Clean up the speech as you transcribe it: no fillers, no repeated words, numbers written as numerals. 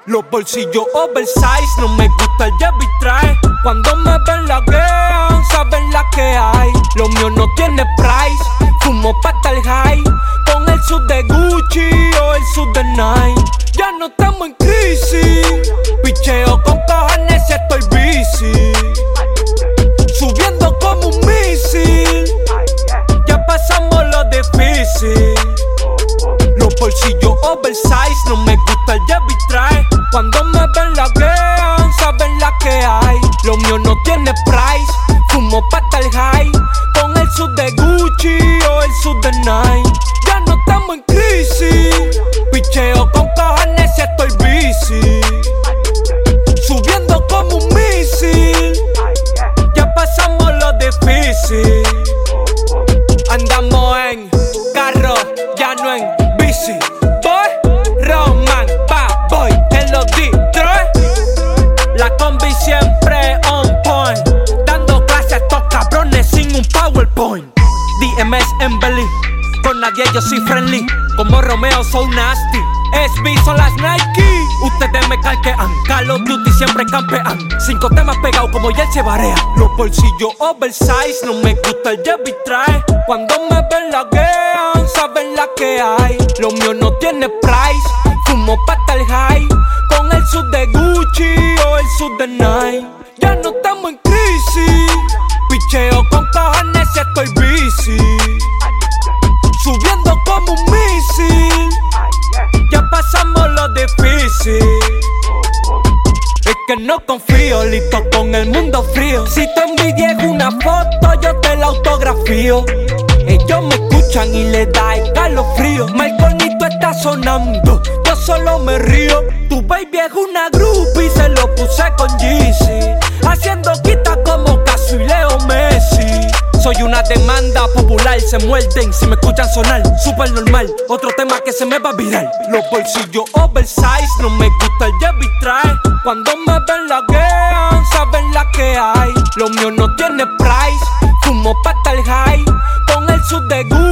Los bolsillos oversize, no me gusta el Chevy traje. Cuando me ven laguean, saben la que hay. Lo mío no tiene price, fumo pata el high. Con el sud de Gucci o el sud de Nike. Ya no estamos en crisis, picheo con cojones si estoy busy. Subiendo como un misil, ya pasamos lo difícil. Los bolsillos oversize, no me gusta el Chevy traje. Cuando me ven laguean, saben la que hay. Lo mío no tiene price, fumo pata el high. Con el sud de Gucci o el sud de Nike. Ya no estamos en crisis, picheo con cojones si estoy busy. Subiendo como un misil, ya pasamos lo difícil. Andamos en carro, ya no en bici. Boy, Roman, bad boy, en los Detroit. La combi siempre on point, dando clases a estos cabrones sin un PowerPoint. DMS en Belly, con nadie yo soy friendly. Como Romeo soy nasty, SB son las Nike. Ustedes me calquean, Call of Duty siempre campean. 5 temas pegados como ya se barea. Los bolsillos oversize, no me gusta el Chevy traje. Cuando me ven laguean, saben la que hay. Lo mío no tiene price, fumo pata el high. Con el sud de Gucci o el sud de Nike. Ya no estamos en crisis, picheo con cojones si estoy busy. Subiendo como un misil, ya pasamos lo difícil. Es que no confío, listo con el mundo frío. Si te envidies una foto, yo te la autografío. Ellos me escuchan y les da escalofrío. Marconito está sonando, yo solo me río. Tu baby es una groupie y se lo puse con Yeezy. Haciendo quita como Casu y Leo Messi. Soy una demanda popular, se muerden si me escuchan sonar. Super normal, otro tema que se me va a virar. Los bolsillos oversize, no me gusta el Chevy traje. Cuando me ven laguean, saben la que hay. Lo mío no tiene price, fumo pata el high. Con el sud de Gucci